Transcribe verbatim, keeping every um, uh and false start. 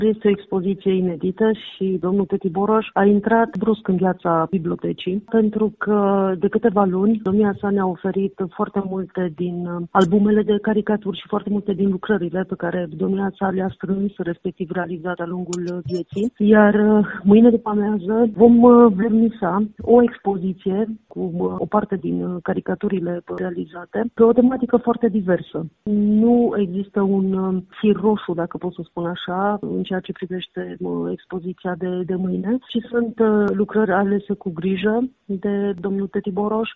Este o expoziție inedită și domnul Teti Boroș a intrat brusc în viața bibliotecii pentru că de câteva luni domnia sa ne-a oferit foarte multe din albumele de caricaturi și foarte multe din lucrările pe care domnia sa le-a strâns, respectiv realizat de-a lungul vieții. Iar mâine după amiază vom vernisa o expoziție cu o parte din caricaturile realizate pe o tematică foarte diversă. Nu există un fir roșu, dacă pot să spun așa, în ceea ce privește expoziția de, de mâine, ci sunt lucrări alese cu grijă de domnul Teti Boroș,